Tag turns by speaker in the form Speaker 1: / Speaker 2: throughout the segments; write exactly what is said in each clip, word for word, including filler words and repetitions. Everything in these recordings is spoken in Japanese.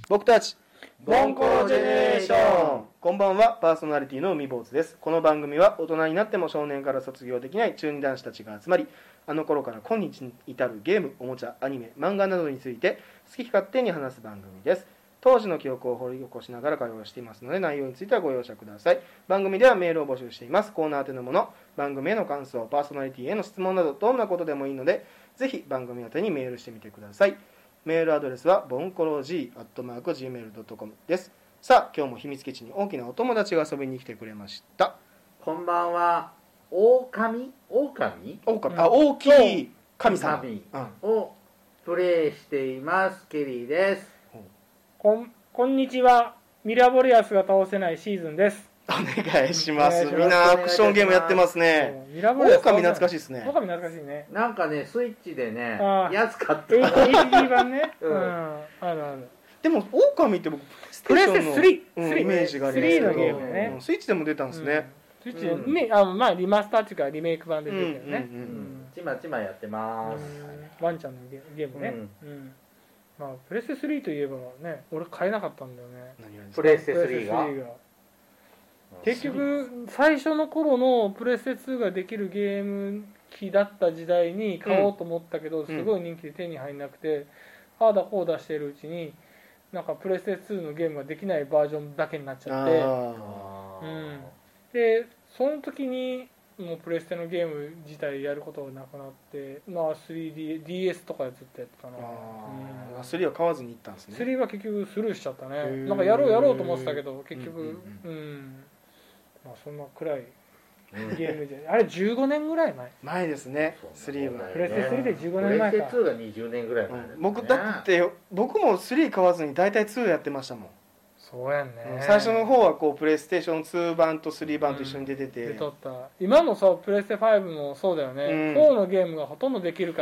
Speaker 1: 僕たちボンコロジェネレーション。こんばんは、パーソナリティの海坊主です。この番組は大人になっても少年から卒業できない中二男子たちが集まり、あの頃から今日に至るゲーム、おもちゃ、アニメ、漫画などについて好き勝手に話す番組です。当時の記憶を掘り起こしながら会話をしていますので、内容についてはご容赦ください。番組ではメールを募集しています。コーナー宛てのもの、番組への感想、パーソナリティへの質問などどんなことでもいいので、ぜひ番組宛てにメールしてみてください。メールアドレスはボンコロジーアットマークジーメールドットコム です。さあ、今日も秘密基地に大きなお友達が遊びに来てくれました。
Speaker 2: こんばんは。狼狼
Speaker 1: 狼、あ、大きい神様
Speaker 2: をプレイしています。ケリーです。
Speaker 3: こん、こんにちは。ミラボリアスが倒せないシーズンです。
Speaker 1: お願いします。みんなアクションゲームやってますね。
Speaker 3: ミラボリアス
Speaker 1: 狼懐かしいですね。
Speaker 3: 狼懐かしいね。
Speaker 2: なんかね、スイッチでね、安かった。
Speaker 3: エイチディー 版ね。うん。あるある。
Speaker 1: でも狼って僕
Speaker 3: プレステスリー、
Speaker 1: うん、イメージがありますけど、
Speaker 3: スリーのゲームね、
Speaker 1: うん、スイッチでも出たんですね。
Speaker 3: スイッチで、うん、あまあリマスターっていうかリメイク版で出てるよね。
Speaker 2: ちまちまやってます。
Speaker 3: ワンちゃんのゲームね。うん。まあプレステスリーといえばね、俺買えなかったんだよね。
Speaker 2: プレステスリーが。
Speaker 3: 結局最初の頃のプレステツーができるゲーム機だった時代に買おうと思ったけど、すごい人気で手に入んなくて、ああだこうだしているうちになんかプレステツーのゲームができないバージョンだけになっちゃって、うん、でその時にもうプレステのゲーム自体やることがなくなって、まあ スリーディー、ディーエス とかずっとやってたな。
Speaker 1: あ、うん、スリーは買わずに行ったんですね。
Speaker 3: スリーは結局スルーしちゃったね。なんかやろうやろうと思ってたけど結局、うん、うん、まあそんなくらいゲームで、あれじゅうごねんぐらい前
Speaker 1: 前ですね。スリーは
Speaker 3: プレステスリーでじゅうごねんまえか。
Speaker 2: プレステツーがにじゅうねんぐらい前、ね、
Speaker 1: うん、僕だって僕もスリー買わずに大体ツーやってましたもん。
Speaker 3: そうやんね、
Speaker 1: うん、最初の方はこうプレイステーションツー版とスリー版と一緒に出てて、
Speaker 3: うん、出とった。今のさプレステファイブもそうだよね、うん、フォーのゲームがほとんどできるから、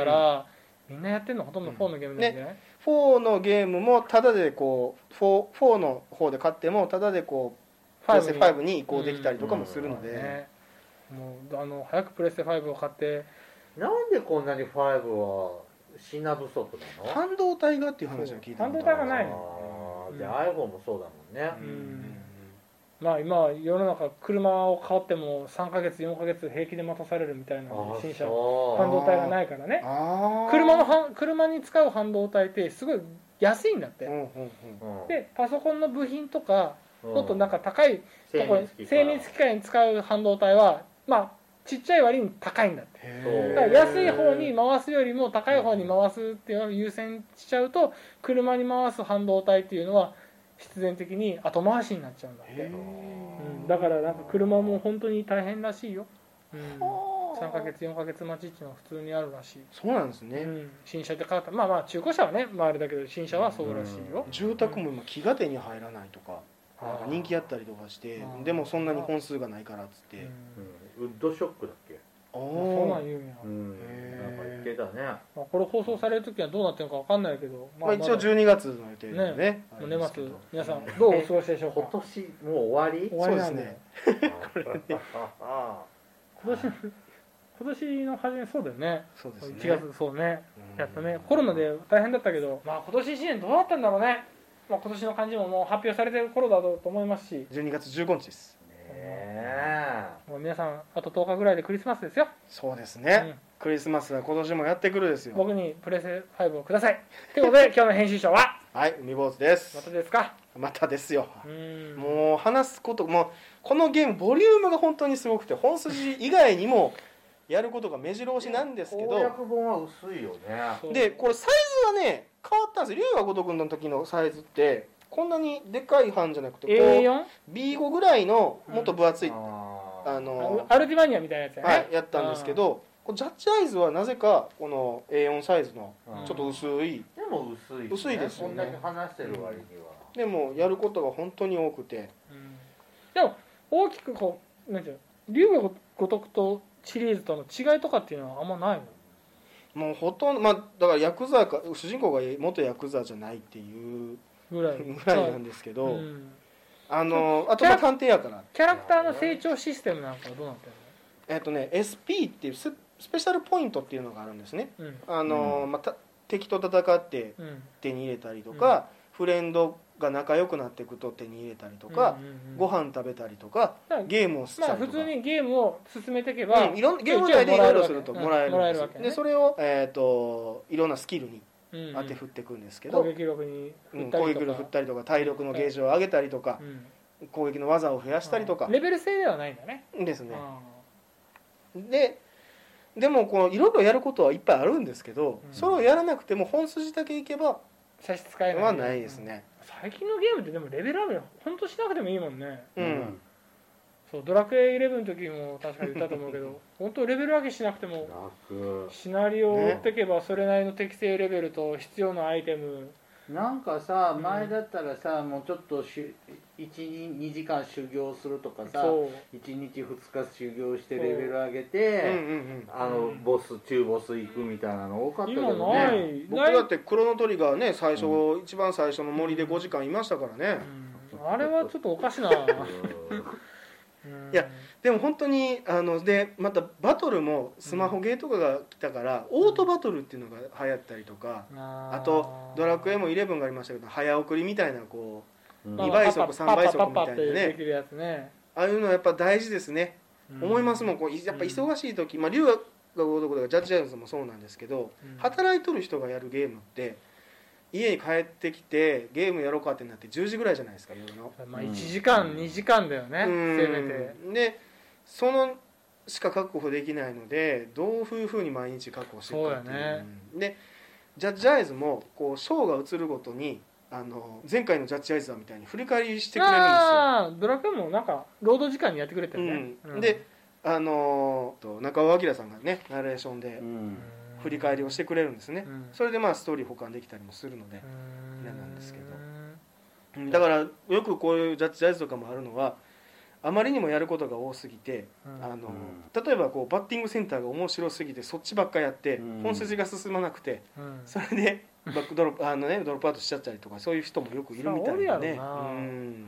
Speaker 3: うん、みんなやってるのほとんどフォーのゲームなんじゃない、ね、
Speaker 1: フォーのゲームもタダでこうフォー、フォーの方で買ってもタダでこうプレステファイブに移行できたりとかもするので、うんうんね、
Speaker 3: もうあの早くプレステファイブを買って。
Speaker 2: なんでこんなにファイブは品不足なの？
Speaker 1: 半導体がっていう話を聞いた。
Speaker 3: 半導体がないの。
Speaker 2: じゃあ iPhone もそうだもんね。
Speaker 3: うん、まあ今世の中車を買ってもさんかげつよんかげつ平気で待たされるみたいな新車半導体がないからね。車のは車に使う半導体ってすごい安いんだって。うんうんうん、でパソコンの部品とかもっとなんか高いところ精密機械に使う半導体はまあちっちゃい割に高いんだって。だから安い方に回すよりも高い方に回すっていうのを優先しちゃうと車に回す半導体っていうのは必然的に後回しになっちゃうんだって。うん、だからなんか車も本当に大変らしいよ。うん、さんかげつよんかげつ待ちっていうのは普通にあるらしい。
Speaker 1: そうなんですね。
Speaker 3: うん、新車で買ったまあまあ中古車はね、まあ、あれだけど新車はそうらしいよ。
Speaker 1: うん、住宅も今木が手に入らないとか。なんか人気あったりとかして、でもそんなに本数がないからっつって、
Speaker 2: うん、ウッドショックだっけ？
Speaker 3: ああ、そうなん言うんや。
Speaker 2: うん、なんか言ってたね。
Speaker 3: まあこれ放送される時はどうなってるのかわかんないけど、
Speaker 1: まあ、まあ一応じゅうにがつの予定でね。ね、
Speaker 3: 年末皆さんどうお過ごしでしょうか。
Speaker 2: 今年もう終わり？
Speaker 3: 終わりなん
Speaker 1: で。
Speaker 3: これね。今年今年の初めそうだよね。
Speaker 1: そうですね。
Speaker 3: いちがつそうね。やったね。コロナで大変だったけど、まあ今年いちねんどうだったんだろうね。まあ、今年の漢字ももう発表されてる頃だと思いますし、
Speaker 1: じゅうにがつじゅうごにちです。
Speaker 2: ね、
Speaker 3: もう皆さんあととおかぐらいでクリスマスですよ。
Speaker 1: そうですね、うん、クリスマスは今年もやってくるですよ。
Speaker 3: 僕にプレステファイブをくださいということで今日の編集長は
Speaker 1: はい海坊主です。
Speaker 3: またですか。
Speaker 1: またですよ。うんもう話すこともうこのゲームボリュームが本当にすごくて本筋以外にもやることが目白押しなんですけど、
Speaker 2: 攻略本は薄いよね。
Speaker 1: でこれサイズはね変わったんですよ。龍が如くの時のサイズってこんなにでかい版じゃなくてこう
Speaker 3: エーよん？
Speaker 1: ビーファイブ ぐらいのもっと分厚い、うん、
Speaker 3: あのアルティマニアみたいなやつやね、
Speaker 1: はい、やったんですけどこジャッジアイズはなぜかこの エーよん サイズのちょっと薄い、
Speaker 2: でも薄い、ね、
Speaker 1: 薄いですよね。
Speaker 2: こんだけ話してる割には、
Speaker 1: うん、でもやることが本当に多くて、
Speaker 3: うん、でも大きくこうなんていうの龍が如くとシリーズとの違いとかっていうのはあんまないの？
Speaker 1: もうほとんどまあだからヤクザか主人公が元ヤクザじゃないっていう
Speaker 3: ぐらい
Speaker 1: ぐらいなんですけど、
Speaker 3: うん、
Speaker 1: あのあとま探偵やから
Speaker 3: キャラクターの成長システムなんかはどうなってるの？
Speaker 1: えっとね エスピー っていうスペシャルポイントっていうのがあるんですね。うん、あの、うんまあ、敵と戦って手に入れたりとか、 フレンドが仲良くなっていくと手に入れたりとか、
Speaker 3: うんうんうん、
Speaker 1: ご飯食べたりとかゲームをしたりとか、
Speaker 3: まあ、普通にゲームを進めていけば、
Speaker 1: うん、いろんゲーム内でいろいろするともらえるんです、うん、
Speaker 3: もらえるわけね、
Speaker 1: でそれを、えー、といろんなスキルに当て振っていくんですけど、
Speaker 3: うんうん、攻撃力に振ったりとか、
Speaker 1: うん、攻撃力振ったりとか体力のゲージを上げたりとか、うん、攻撃の技を増やしたりとか、
Speaker 3: レベル制ではないんだね
Speaker 1: ですね。ででもこのいろいろやることはいっぱいあるんですけど、うん、それをやらなくても本筋だけいけば
Speaker 3: 差し支えない
Speaker 1: はないですね、
Speaker 3: うん、最近のゲームってでもレベルアップ本当しなくてもいいもんね、
Speaker 1: うん、
Speaker 3: そうドラクエイレブンの時も確か言ったと思うけど本当レベル上げしなくてもシナリオを追っていけばそれなりの適正レベルと必要なアイテム、
Speaker 2: なんかさ前だったらさ、うん、もうちょっといちにじかん修行するとかさいちにちふつか修行してレベル上げて、うんうんうん、あのボス中ボス行くみたいなの多かったけどね。
Speaker 3: 今ない
Speaker 1: 僕だってクロノトリガーね最初、うん、一番最初の森でごじかんいましたからね、
Speaker 3: うん、あれはちょっとおかしな
Speaker 1: いやでも本当にあのでまたバトルもスマホゲーとかが来たから、うん、オートバトルっていうのが流行ったりとか、うん、あとドラクエもじゅういちがありましたけど早送りみたいなこう、うん、にばい速さんばい速みたいな ね, ねああいうのはやっぱ大事ですね、うん、思いますもん。こうやっぱ忙しい時、まあ、龍が如くとかジャッジアイズもそうなんですけど、うん、働いとる人がやるゲームって家に帰ってきてゲームやろうかってなってじゅうじぐらいじゃないですか夜の、
Speaker 3: まあ、いちじかん、うん、にじかんだよね、
Speaker 1: うん、
Speaker 3: せめて
Speaker 1: でそのしか確保できないのでどういうふうに毎日確保していくかっていう、
Speaker 3: ね、
Speaker 1: でジャッジアイズもこうショーが映るごとにあの前回のジャッジアイズだみたいに振り返りしてくれるんですよ。
Speaker 3: あドラクエもなんか労働時間にやってくれてるね、
Speaker 1: うんうん、であの中尾明さんがねナレーションで振り返りをしてくれるんですね、うん、それでまあストーリー保管できたりもするので嫌なんですけど、だからよくこういうジャッジアイズとかもあるのはあまりにもやることが多すぎて、うん、あの例えばこうバッティングセンターが面白すぎてそっちばっかやって、うん、本筋が進まなくて、うん、それでバックドロップあの、ね、ドロップアウトしちゃったりとかそういう人もよくいるみたいなね。
Speaker 3: うん、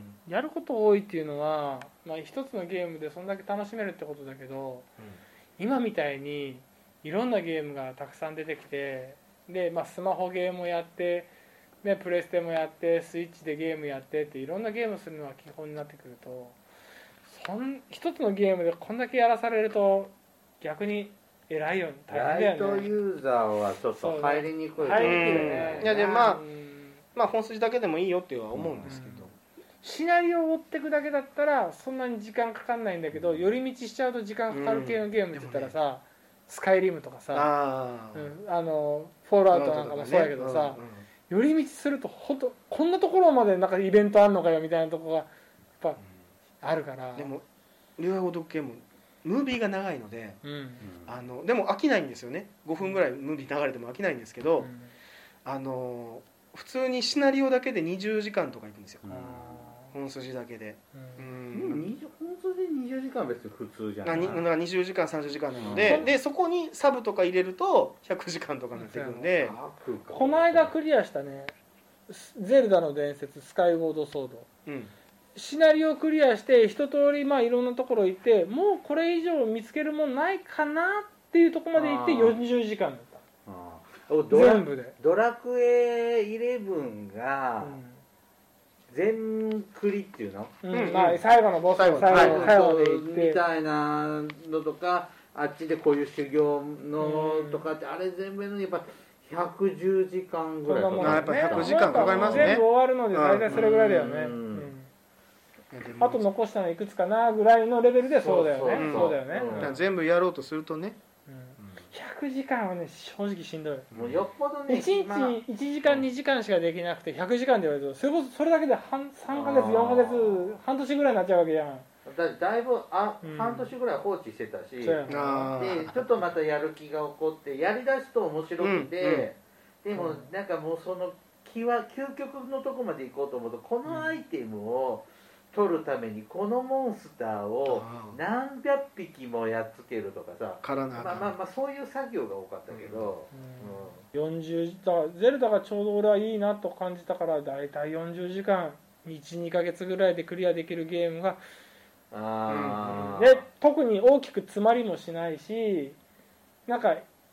Speaker 3: やること多いっていうのは、まあ、一つのゲームでそんだけ楽しめるってことだけど、うん、今みたいにいろんなゲームがたくさん出てきてで、まあ、スマホゲームもやって、ね、プレステもやってスイッチでゲームやってっていろんなゲームするのが基本になってくるとそん一つのゲームでこんだけやらされると逆に偉いよね大変だよね。
Speaker 2: ライトユーザーはちょっと入りにくい、
Speaker 3: 入りにくいよね。
Speaker 1: いやでまあ、まあ本筋だけでもいいよっては思うんですけど、うん、
Speaker 3: シナリオを追っていくだけだったらそんなに時間かかんないんだけど寄り道しちゃうと時間かかる系のゲームって言ったらさ、うんね、スカイリムとかさ あ,、うん、あのフォールアウトなんかもそうやけどさ、うんうん、寄り道するとほんとこんなところまでなんかイベントあんのかよみたいなところがやっぱあるから、うん、
Speaker 1: でも龍が如く系もムービーが長いので、うん、あのでも飽きないんですよね。ごふんぐらいムービー流れても飽きないんですけど、うん、あの普通にシナリオだけでにじゅうじかんとかいくんですよ、うん、本筋だけで、
Speaker 2: うん、でも本筋でにじゅうじかんは別に普通じゃない。
Speaker 1: なにじゅうじかんさんじゅうじかんなので、うん、でそこにサブとか入れるとひゃくじかんとかになっていくんで、
Speaker 3: この間クリアしたねゼルダの伝説スカイウォードソード、うんシナリオクリアして一通りまあいろんなところ行ってもうこれ以上見つけるもんないかなっていうところまで行ってよんじゅうじかんだったあ全部で。
Speaker 2: ドラクエイレブンが全クリっていうの、
Speaker 3: うんうんまあ、最後のボスの最後の最後まで行って
Speaker 2: みたいなのとかあっちでこういう修行のとかって、うん、あれ全部のやっぱひゃくじゅうじかんぐらいか
Speaker 1: な。やっぱひゃくじかんかかりますね。
Speaker 3: 全部終わるので大体それぐらいだよね、うんうんあと残したのいくつかなぐらいのレベルでそうだよね。そうそうそうだよね、
Speaker 1: うん、全部やろうとするとね、
Speaker 3: うん、ひゃくじかんはね正直しんどい。
Speaker 2: もうよっぽどね
Speaker 3: いちにちいちじかんにじかんしかできなくてひゃくじかんで言われるとそれこそそれだけで半さんかげつよんかげつ半年ぐらいになっちゃうわけじゃん。
Speaker 2: だ, だいぶあ、うん、半年ぐらい放置してたし、でちょっとまたやる気が起こってやりだすと面白くて、うんうん、でもなんかもうその気は究極のとこまで行こうと思うとこのアイテムを取るためにこのモンスターを何百匹もやっつけるとかさ、まあまあまあそういう作業が多かったけど、
Speaker 3: うんうん、よんじゅうだゼルダがちょうど俺はいいなと感じたからだいたいよんじゅうじかん いちにかげつぐらいでクリアできるゲームがあ、うん、で特に大きく詰まりもしないしなんか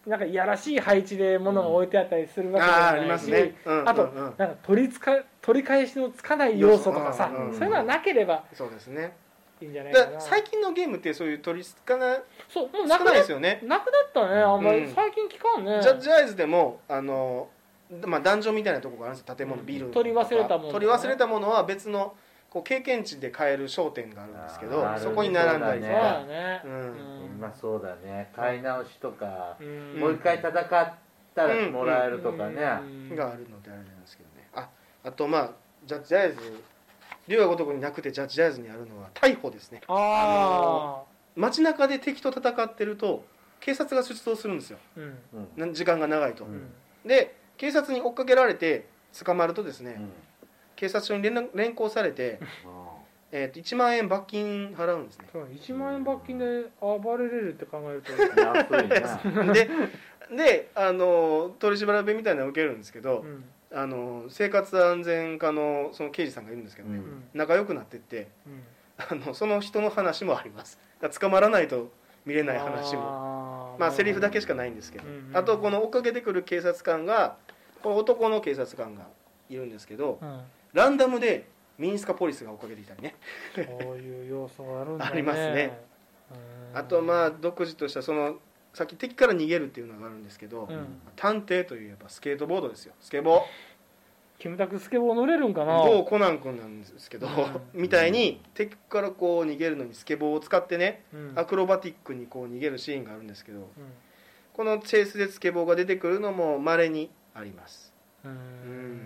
Speaker 3: なんかいやらしい配置で物が置いてあったりするわけじゃないし、
Speaker 1: ねうん、
Speaker 3: あと、うん、なんか取りつか取り返しのつかない要素とかさ、うん、そういうのはなければ
Speaker 1: そうですね
Speaker 3: いいんじゃないかな。
Speaker 1: 最近のゲームってそういう取りつかない
Speaker 3: そうもうなくな
Speaker 1: ないですよね。
Speaker 3: なくなったねあんまり、うん、最近聞かんね。
Speaker 1: ジャッジアイズでもあの、まあ、ダンジョンみたいなところがあるんですよ。建物、ビルとか
Speaker 3: 取り忘れたもの、ね、
Speaker 1: 取り忘れたものは別のこう経験値で買える商店があるんですけど、そこに並んだりとか、
Speaker 3: そうだね、うん
Speaker 2: うん今そうだね買い直しとか、うん、もう一回戦ったらもらえるとかね、うん
Speaker 1: うん、があるのであれなんですけどね。ああとまあジャッジアイズ龍が如くになくてジャッジアイズにあるのは逮捕ですね。ああ街中で敵と戦ってると警察が出動するんですよ、うん、時間が長いと、うん、で警察に追っかけられて捕まるとですね、うん、警察署に 連, 連行されてえといちまんえん罰金払うんですね。
Speaker 3: いちまんえん罰金で暴れれるって考えると
Speaker 2: 安いな
Speaker 1: で, であの取り調べみたいなのを受けるんですけど、うんあの生活安全課 の, その刑事さんがいるんですけどね、うん、仲良くなってって、うん、あのその人の話もあります。捕まらないと見れない話もあまあセリフだけしかないんですけど、うんうん、あとこの追っかけてくる警察官がこの男の警察官がいるんですけど、うん、ランダムでミニスカポリスが追っかけていたりね
Speaker 3: そういう要素があるんだね
Speaker 1: ありますね。あとまあ独自としたそのさっき敵から逃げるっていうのがあるんですけど、うん、探偵といえばスケートボードですよ。スケボー
Speaker 3: キムタクスケボー乗れるんかな。
Speaker 1: 某コナン君なんですけど、うん、みたいに敵からこう逃げるのにスケボーを使ってね、うん、アクロバティックにこう逃げるシーンがあるんですけど、うん、このチェイスでスケボーが出てくるのも稀にあります。うんうん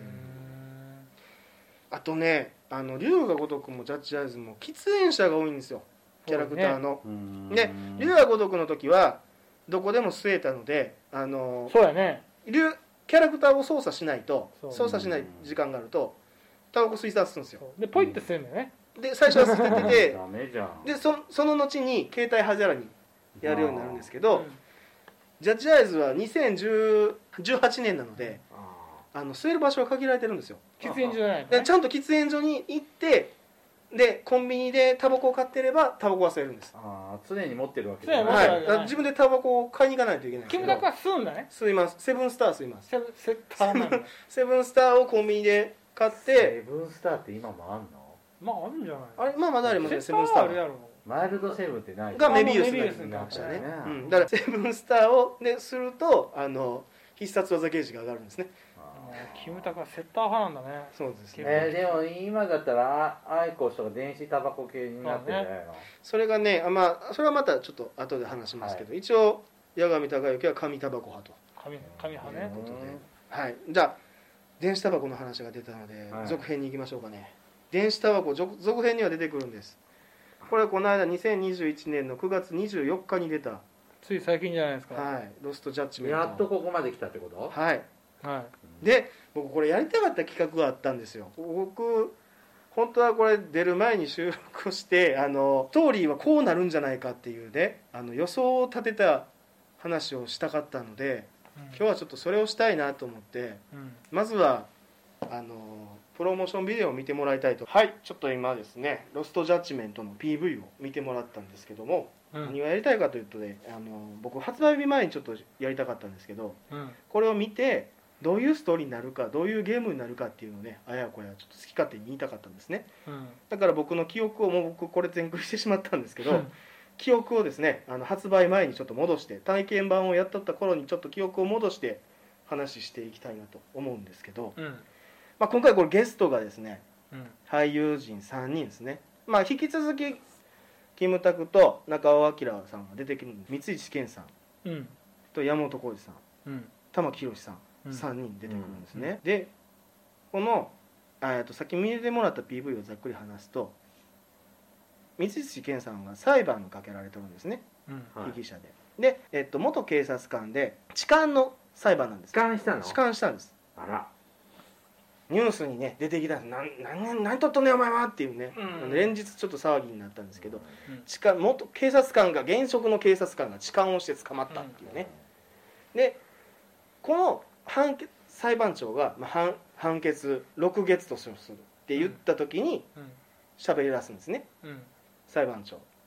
Speaker 1: あとねあの龍が如くもジャッジアイズも喫煙者が多いんですよキャラクターの、ね、で龍が如くの時はどこでも吸えたのであの
Speaker 3: そうやね
Speaker 1: 龍キャラクターを操作しないと操作しない時間があるとタバコ吸い出すんですよ。
Speaker 3: でポイって吸うんだよね。
Speaker 1: で最初は吸っててダメじゃんで そ, その後に携帯はじゃらにやるようになるんですけど、うん、ジャッジアイズはにせんじゅうはちねんなのであの吸える場所が限られてるんですよ。
Speaker 3: 喫煙所じゃない、ね、
Speaker 1: でちゃんと喫煙所に行ってでコンビニでタバコを買ってればタバコは吸えるんです。
Speaker 2: あ常に持ってるわけ
Speaker 3: ですね、
Speaker 1: はい、自分でタバコを買いに行かないといけないんですけど
Speaker 3: キムタクは吸うんだね。
Speaker 1: 吸います。セブンスター吸います。
Speaker 3: セブンスターなんだ
Speaker 1: セブンスターをコンビニで買って
Speaker 2: セブンスターって今もあんの。
Speaker 3: まああるんじゃない
Speaker 1: あれまあまだありますね。
Speaker 3: セブンスターあるやろ。
Speaker 2: マイルドセブンってない
Speaker 1: がメビウスになりましたね、うん、だからセブンスターをでするとあの必殺技ゲージが上がるんですね。
Speaker 3: キムタクはセッター派なんだね。
Speaker 1: そうですね、
Speaker 2: えー、でも今だったらアイコスとか電子タバコ系になってるんじゃないの。
Speaker 1: それがねあ、まあ、それはまたちょっと後で話しますけど、はい、一応八神孝之は紙タバコ派と
Speaker 3: 紙, 紙派ね
Speaker 1: ということで、はい、じゃあ電子タバコの話が出たので、はい、続編に行きましょうかね。電子タバコ続編には出てくるんです。これはこの間にせんにじゅういちねんのくがつにじゅうよっかに出た
Speaker 3: つい最近じゃないですか。
Speaker 1: はいロストジャッジメント。
Speaker 2: やっとここまで来たってこと。
Speaker 1: はい、はい、で僕これやりたかった企画があったんですよ。僕本当はこれ出る前に収録してあのストーリーはこうなるんじゃないかっていうねあの予想を立てた話をしたかったので、うん、今日はちょっとそれをしたいなと思って、うん、まずはあのプロモーションビデオを見てもらいたいと。はいちょっと今ですねロストジャッジメントの ピーブイ を見てもらったんですけども、うん、何をやりたいかというとねあの僕発売日前にちょっとやりたかったんですけど、うん、これを見てどういうストーリーになるかどういうゲームになるかっていうのをねあやこやちょっと好き勝手に言いたかったんですね、うん、だから僕の記憶をもう僕これ全クリしてしまったんですけど、うん、記憶をですねあの発売前にちょっと戻して体験版をやっとった頃にちょっと記憶を戻して話していきたいなと思うんですけど、うんまあ、今回これゲストがですね、うん、俳優陣さんにんですね、まあ、引き続きキムタクと中尾明さんが出てくるんです。三石健さん、うん、と山本浩二さん、うん、玉木宏さんさんにん出てくるんですね、うんうん、でこのあとさっき見てもらった ピーブイ をざっくり話すと三石健さんが裁判にかけられてるんですね、うん、被疑者で、で、えっと、元警察官で痴漢の裁判なんです。
Speaker 2: 痴漢したの？
Speaker 1: 痴漢したんです。
Speaker 2: あら
Speaker 1: ニュースにね出てきたんです。何何とっとんねんお前はっていうね、うん、連日ちょっと騒ぎになったんですけど、うん、痴漢元警察官が現職の警察官が痴漢をして捕まったっていうね、うん、でこの判決裁判長が、まあ、判, 判決ろくげつとするって言った時に喋り出すんですね、うん、裁判長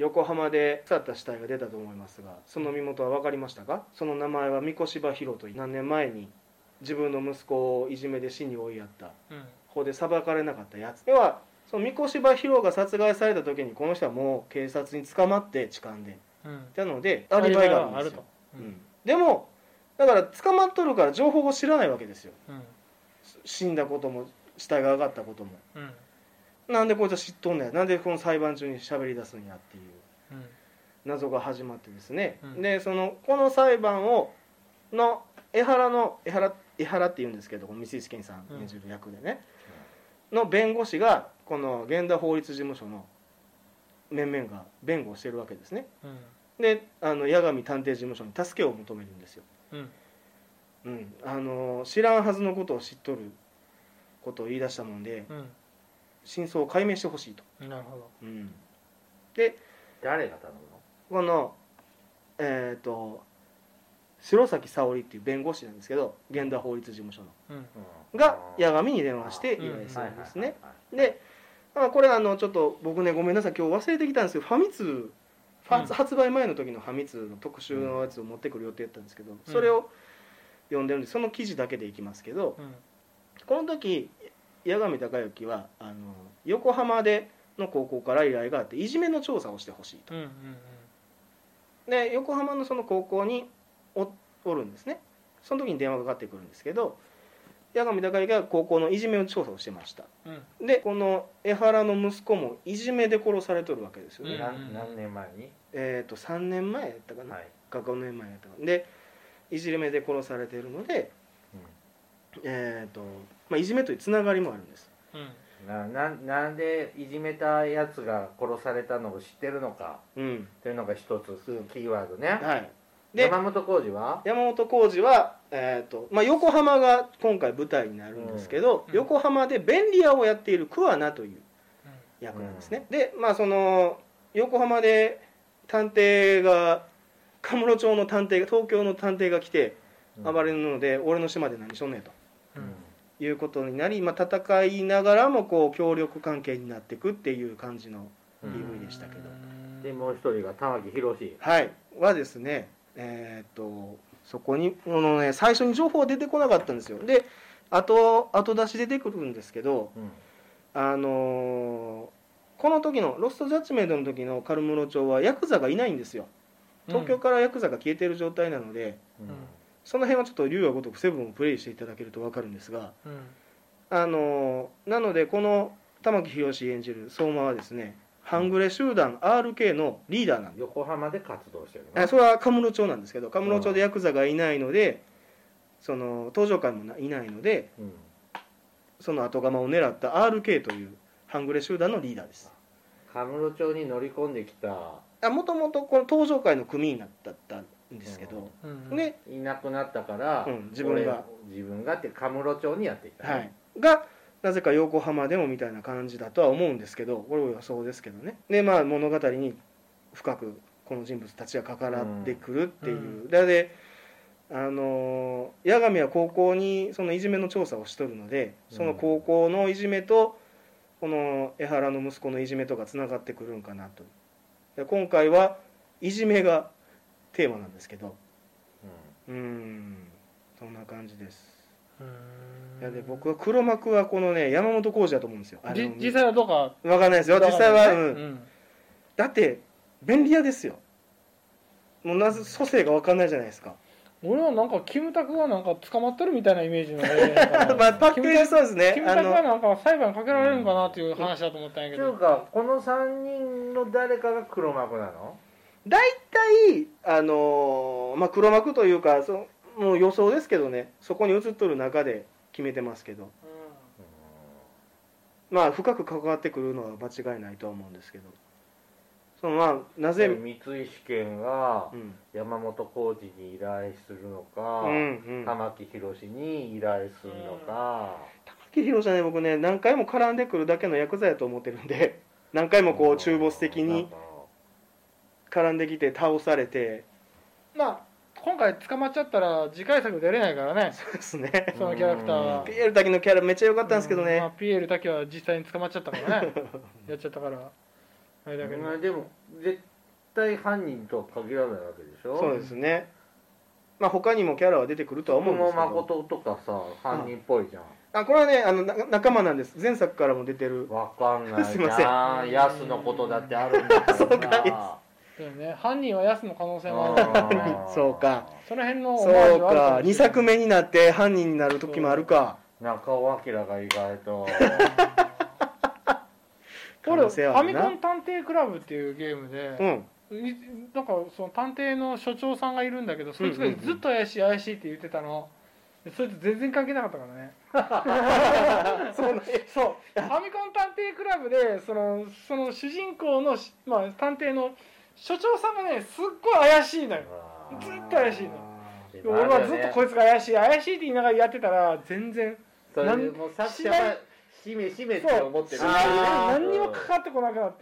Speaker 1: 横浜で腐った死体が出たと思いますが、その身元は分かりましたか？その名前は三越柴博という、何年前に自分の息子をいじめで死に追いやった、うん、法で裁かれなかったやつ。要はその三越柴博が殺害された時にこの人はもう警察に捕まって痴漢で、うん、なのでアリバイがあるんですよ、うんうん、でもだから捕まっとるから情報を知らないわけですよ、うん、死んだことも死体が上がったことも、うん、なんでこいつは知っとんねん、なんでこの裁判中に喋り出すんやっていう謎が始まってですね、うん、でそのこの裁判をの江原の江原江原っていうんですけど、三石健さん演じる役でね、うん、の弁護士がこの源田法律事務所の面々が弁護をしてるわけですね、うん、であの八神探偵事務所に助けを求めるんですよ、うんうん、あの知らんはずのことを知っとることを言い出したもんで、うん、真相を解明してほしいと。
Speaker 3: なるほど、
Speaker 1: うん、で
Speaker 2: 誰が頼
Speaker 1: むの？このえっ、ー、と白崎沙織っていう弁護士なんですけど、源田法律事務所の、うん、が八神に電話して依頼するんですね。でこれあのちょっと僕ねごめんなさい今日忘れてきたんですけど、ファミ通、うん、発売前の時のファミ通の特集のやつを持ってくる予定だったんですけど、それを読んでるんでその記事だけでいきますけど、うん、この時八神隆之はあの横浜での高校から依頼があっていじめの調査をしてほしいと、うんうんうん、で横浜のその高校に お, おるんですね。その時に電話がかかってくるんですけど、八神隆之が高校のいじめの調査をしてました、うん、でこの江原の息子もいじめで殺されとるわけですよね、
Speaker 2: うん、何, 何年前に
Speaker 1: えっ、ー、とさんねんまえやったかな、はい、かごねんまえやったかなでいじめで殺されているので、うん、えっ、ー、と、まあ、いじめというつながりもあるんです、うん、
Speaker 2: な, な, なんでいじめたやつが殺されたのを知ってるのか、うん、というのが一つキーワードね、はい、で山本浩二は
Speaker 1: 山本浩二は、えーとまあ、横浜が今回舞台になるんですけど、うん、横浜で便利屋をやっている桑名という役なんですね、うん、で、まあ、その横浜で探偵が神室町の探偵が東京の探偵が来て暴れるので、うん、俺の島で何しょんねんと、うん、いうことになり、まあ、戦いながらもこう協力関係になっていくっていう感じの ピーブイ でしたけど、
Speaker 2: うん、でもう一人が玉木宏、
Speaker 1: はいはですね、えー、っとそこにこの、ね、最初に情報は出てこなかったんですよ。で後後出し出てくるんですけど、うん、あのー、この時のロストジャッジメントの時のカルムロ町はヤクザがいないんですよ。東京からヤクザが消えている状態なので、うん、その辺はちょっと龍が如くセブンをプレイしていただけると分かるんですが、うん、あのなのでこの玉木宏演じる相馬はですね、半グレ集団 アールケー のリーダーなんです。
Speaker 2: 横浜で活動してる
Speaker 1: の？それは神室町なんですけど、神室町でヤクザがいないので、その登場会もいないので、うん、その後釜を狙った アールケー という半グレ集団のリーダーです。
Speaker 2: 神室町に乗り込んできた
Speaker 1: もともとこの登場会の組員だったんですけど、
Speaker 2: うん、でいなくなったから、うん、自分が自分がって神室町にやってきた、ね、
Speaker 1: はい、がなぜか横浜でもみたいな感じだとは思うんですけど、これは予想ですけどね。でまあ物語に深くこの人物たちが関わってくるっていう、うん、であの八神は高校にそのいじめの調査をしとるので、その高校のいじめとこの江原の息子のいじめとかつながってくるんかなと。今回はいじめがテーマなんですけど、うん、うーんそんな感じです。いやで僕は黒幕はこのね山本浩二だと思うんですよ。
Speaker 3: 実際はどうか
Speaker 1: 分かんないですよ。実際は、うんうん、だって便利屋ですよ。もうなぜ蘇生が分かんないじゃないですか。
Speaker 3: 俺はなんかキムタクがなんか捕まってるみたいなイメージの、
Speaker 1: ね、まあパッケージそうですね。
Speaker 3: キムタクがなんか裁判かけられるんかなっていう話だと思ったんやけど。
Speaker 2: というかこのさんにんの誰かが黒幕なの？
Speaker 1: 大体あのー、まあ黒幕というかそもう予想ですけどね、そこに映っとる中で決めてますけど、うん、まあ深く関わってくるのは間違いないとは思うんですけど、そのまあなぜ
Speaker 2: 三井試験が山本浩二に依頼するのか、うんうん、玉木宏に依頼するのか、
Speaker 1: うん、玉木宏はね僕ね何回も絡んでくるだけのヤクザやと思ってるんで、何回もこう中ボス的に絡んできて倒されて、
Speaker 3: まあ今回捕まっちゃったら次回作出れないからね。
Speaker 1: そうですね。
Speaker 3: そのキャラクターは。
Speaker 1: ピエール滝のキャラめっちゃ良かったんですけどね。
Speaker 3: まあ、ピエール滝は実際に捕まっちゃったからね。やっちゃったから。あれだけど。
Speaker 2: でも絶対犯人とは限らないわけでしょ。
Speaker 1: そうですね。まあ他にもキャラは出てくるとは思うんですけど。
Speaker 2: 誠とかさ犯人っぽいじゃん。
Speaker 1: あ、これはね、あの仲間なんです。前作からも出てる。
Speaker 2: わかんない。
Speaker 1: すいません。
Speaker 2: ヤスのことだってあるんだから。そうか
Speaker 3: です。ね、犯人はヤスの可能性もある、
Speaker 1: ね。そうか。
Speaker 3: その辺の
Speaker 1: そうか。にさくめになって犯人になる時もあるか。
Speaker 2: 中尾明が意外と。
Speaker 3: これファミコン探偵クラブっていうゲームで。
Speaker 1: うん。
Speaker 3: なんかその探偵の所長さんがいるんだけど、そいつがずっと怪しい怪しいって言ってたの。そいつ全然関係なかったからね。そうそうファミコン探偵クラブでそのその主人公の、まあ、探偵の所長さんがねすっごい怪しいのよ。ずっと怪しいの。俺はずっとこいつが怪しい怪しいって言いながらやってたら全然
Speaker 2: それもう作者はしめしめって思ってる。
Speaker 3: 何にもかかってこなくなって。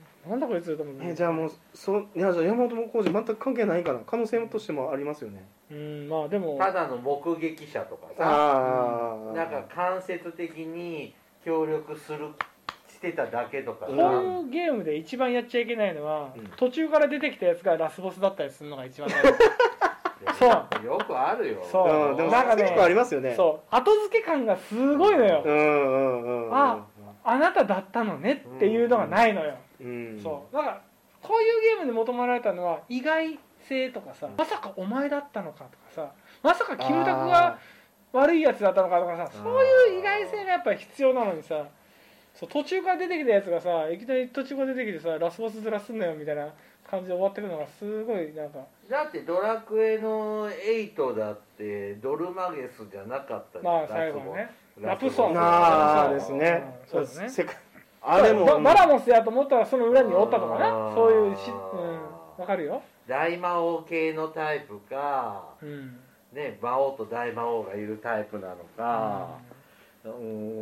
Speaker 3: なんだこいつと思う。
Speaker 1: えじゃあもうそいやじゃあ山本浩二全く関係ないかな。可能性としてもありますよね。
Speaker 3: うんまあでも
Speaker 2: ただの目撃者とかさ、
Speaker 1: あ、
Speaker 2: うん、なんか間接的に協力するしてただけとか。
Speaker 3: こういうゲームで一番やっちゃいけないのは、うん、途中から出てきたやつがラスボスだったりするのが一番大事。
Speaker 2: そうよくあるよ。
Speaker 1: そう、うん、でもなんかね結構ありますよね。
Speaker 3: そう後付け感がすごいのよ。
Speaker 1: うんうんうんうん、
Speaker 3: ああなただったのねっていうのがないのよ。うん、そうだからこういうゲームで求められたのは意外性とかさ、まさかお前だったのかとかさ、まさかキムタクが悪いやつだったのかとかさ、そういう意外性がやっぱり必要なのにさ、そう途中から出てきたやつがさいきなり途中から出てきてさラスボスずらすんなよみたいな感じで終わってるのがすごいなんか。
Speaker 2: だってドラクエのエイトだってドルマゲスじゃなかったじゃん。
Speaker 3: まあ最後のねラプソン
Speaker 1: ああですね。
Speaker 3: そうですね。
Speaker 1: あれも
Speaker 3: バラモスやと思ったらその裏におったとかね、そういうし、うん、分かるよ。
Speaker 2: 大魔王系のタイプか、
Speaker 3: うん、
Speaker 2: ね魔王と大魔王がいるタイプなのか、うん、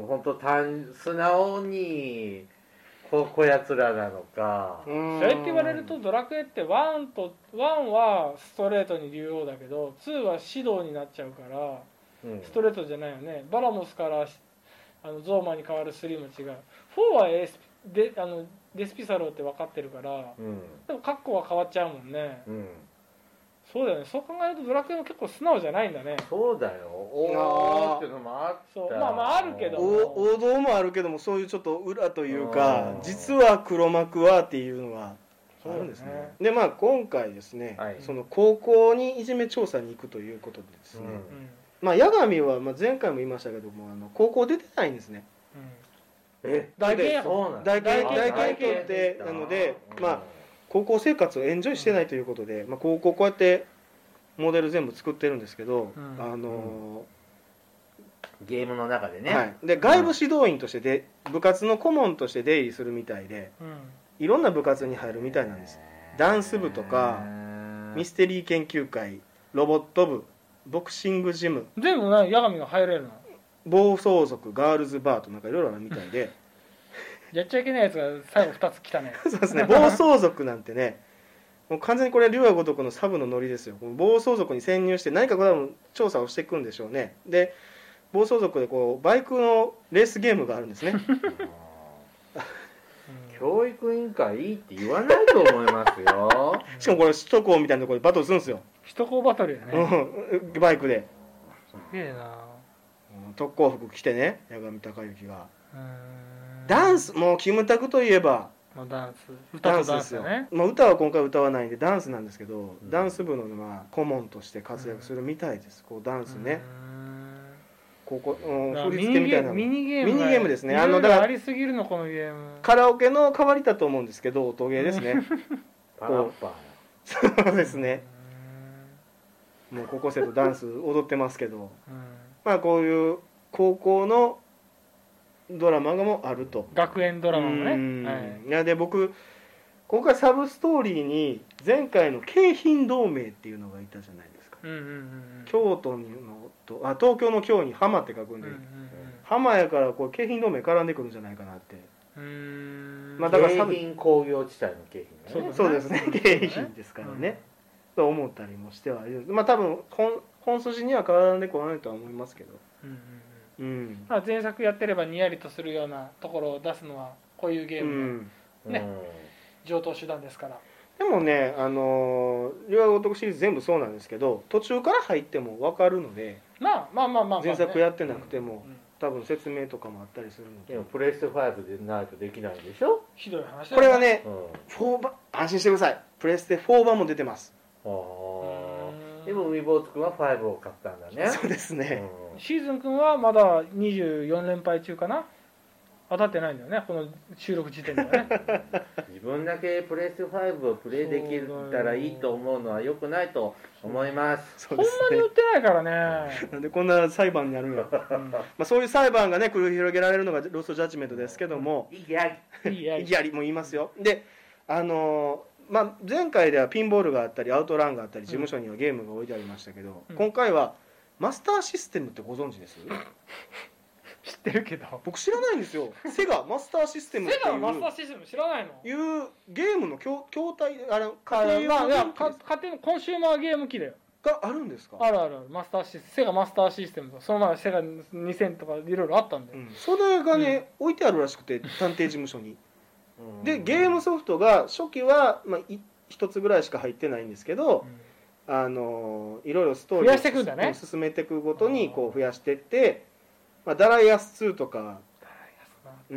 Speaker 2: 本当単素直にここやつらなのか。
Speaker 3: そうやって言われるとドラクエってワンとワンはストレートに竜王だけどツーは指導になっちゃうから、うん、ストレートじゃないよね。バラモスからあのゾーマに変わるスリーも違う。フォーはエスであのデスピサローって分かってるから、うん、でもカッコは変わっちゃうもんね、うん、そうだよね。そう考えるとドラクエも結構素直じゃないんだね。
Speaker 2: そうだよ。おーっていうのもあった。
Speaker 3: そうまあまああるけど
Speaker 1: 王道もあるけどもそういうちょっと裏というか実は黒幕はっていうのはあるんですね。でまあ今回ですね、はい、その高校にいじめ調査に行くということでですね、うん、まあ八神はまあ前回も言いましたけどもあの高校出てないんですね、うん、え大研大研大研取ってなので、まあ高校生活をエンジョイしてないということで、まあ、高校こうやってモデル全部作ってるんですけど、うん、あの
Speaker 2: ー、ゲームの中でね、
Speaker 1: はい、で外部指導員としてで部活の顧問として出入りするみたいで、うん、いろんな部活に入るみたいなんです。ダンス部とかミステリー研究会、ロボット部、ボクシングジム、
Speaker 3: 全部ね八神が入れるの。
Speaker 1: 暴走族、ガールズバーとなんかいろいろあるみたいで
Speaker 3: やっちゃいけないやつが最後ふたつ来たね
Speaker 1: そうですね。暴走族なんてねもう完全にこれ龍が如くのサブのノリですよ。暴走族に潜入して何かこれは調査をしていくんでしょうね。で暴走族でこうバイクのレースゲームがあるんですね
Speaker 2: 教育委員会いいって言わないと思いますよ
Speaker 1: しかもこれ首都高みたいなところでバトルするんですよ。
Speaker 3: 首都高バトルやね、
Speaker 1: うん、バイクで。
Speaker 3: すげえな。
Speaker 1: 特攻服着てね八神隆之がダンス、もうキムタクといえば
Speaker 3: ダンス、歌とダンスよね。
Speaker 1: まあ、歌は今回歌わないんでダンスなんですけど、うん、ダンス部のまあ顧問として活躍するみたいです。こうダンスね、ここ、うん、振り付けみたいな
Speaker 3: ミニゲーム
Speaker 1: ミニゲームですね。
Speaker 3: あのだからありすぎるのこのゲーム。
Speaker 1: カラオケの代わりだと思うんですけど音ゲーですね
Speaker 2: パラッパ
Speaker 1: そうですね。もう高校生とダンス踊ってますけど、うん、まあこういう高校のドラマがもあると。
Speaker 3: 学園ドラマもね、
Speaker 1: はい、いやで僕今回サブストーリーに前回の京浜同盟っていうのがいたじゃないですか、うんうんうん、京都のとあ東京の京に浜って書くんで、うんうんうん、浜やからこう京浜同盟絡んでくるんじゃないかなって。
Speaker 2: うーん、まあ、だから京浜工業地帯の京浜、
Speaker 1: ね、そうですね京浜ですからね、うん、と思ったりもしてはいる。まあ多分 本, 本筋には絡んでこないとは思いますけど、うんうん
Speaker 3: うん、まあ前作やってればにやりとするようなところを出すのはこういうゲームの、うん、ね、うん、上等手段ですから。
Speaker 1: でもね、あのー、龍が如くシリーズ全部そうなんですけど、途中から入っても分かるので、
Speaker 3: まあまあまあまあ、ね、
Speaker 1: 前作やってなくても、うんうん、多分説明とかもあったりするので。
Speaker 2: でもプレステファイブでないとできないでしょ。
Speaker 3: ひどい話だよね。
Speaker 1: これはね、うん、フォー版安心してください。プレステフォー版も出てます。
Speaker 2: ああ。でも海坊主君はファイブを買ったんだね。
Speaker 1: そうですね。
Speaker 3: うん、シーズン君はまだにじゅうよん連敗中かな。当たってないんだよね、この収録時点ではね。
Speaker 2: 自分だけプレステファイブをプレイできたらいいと思うのは良くないと思います。
Speaker 3: ほんまに売ってないからね。
Speaker 1: なんでこんな裁判になるんや、うん、まあそういう裁判がね繰り広げられるのがロストジャッジメントですけども、
Speaker 2: 意義あり
Speaker 1: 意義ありも言いますよ。で、あのー、まあ前回ではピンボールがあったりアウトランがあったり事務所にはゲームが置いてありましたけど、うん、今回はマスターシステムってご存知です？
Speaker 3: 知ってるけど
Speaker 1: 僕知らないんですよ。セガマスターシステムっていう
Speaker 3: セガマスターシステム知らないの？
Speaker 1: いうゲームの筐体あれ
Speaker 3: 家庭用の家庭のコンシューマーゲーム機だよ。
Speaker 1: があるんですか？
Speaker 3: あるあるある。マスターシスセガマスターシステムとその前セガにせんとかいろいろあったんで、うん、
Speaker 1: それがね、うん、置いてあるらしくて探偵事務所にでゲームソフトが初期はまあ一つぐらいしか入ってないんですけど、うん、あのいろいろストーリーを
Speaker 3: 増やしていくんだね。
Speaker 1: 進めていくごとにこう増やしていって、まあ、ダライアスツーとか、うん、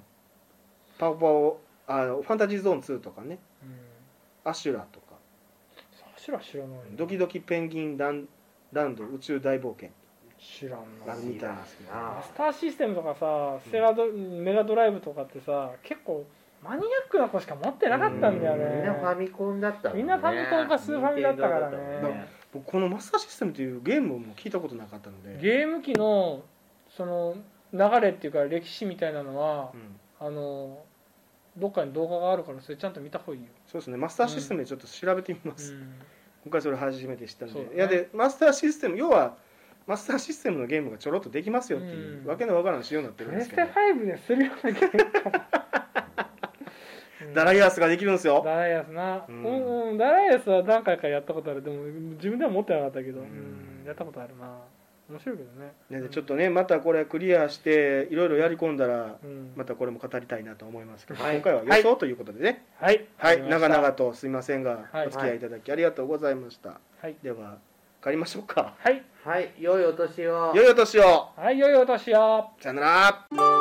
Speaker 1: パオパオあのファンタジーゾーンツーとかね、うん、アシュラとか
Speaker 3: アシュラ知らない。
Speaker 1: ドキドキペンギンランランド宇宙大冒険
Speaker 3: 知らんな。
Speaker 1: みたいですけど、
Speaker 3: マスターシステムとかさ、セガド、うん、メガドライブとかってさ結構マニアックな子しか持ってなかったんだよね。
Speaker 2: みんなファミコンだったもんね。
Speaker 3: みんなファミコンかスーファミだったからね。
Speaker 1: 僕このマスターシステムというゲームも聞いたことなかったので、
Speaker 3: ゲーム機のその流れっていうか歴史みたいなのは、うん、あのどっかに動画があるからそれちゃんと見た方がいいよ。
Speaker 1: そうですね。マスターシステムでちょっと調べてみます、うん、今回それ初めて知ったんで、ね、いやでマスターシステム要はマスターシステムのゲームがちょろっとできますよっていう、うん、わけのわからん仕様になってるんですけど、
Speaker 3: プレステファイブでするようなゲームか
Speaker 1: ダライアスができるんですよ。
Speaker 3: ダライアスな、うんうんうん、ダライアスは何回かやったことある。でも自分では持ってなかったけど、うん、やったことあるな。面白いけどね。
Speaker 1: ね、でちょっとねまたこれクリアしていろいろやり込んだら、うん、またこれも語りたいなと思いますけど、はい、今回は予想ということでね、
Speaker 3: はい、
Speaker 1: はい、長々とすいませんが、はい、お付き合いいただきありがとうございました、はい、では帰りましょうか。
Speaker 3: はい、
Speaker 2: はい、良いお年を。
Speaker 1: 良いお年を。
Speaker 3: はい、良いお年を。
Speaker 1: さよなら。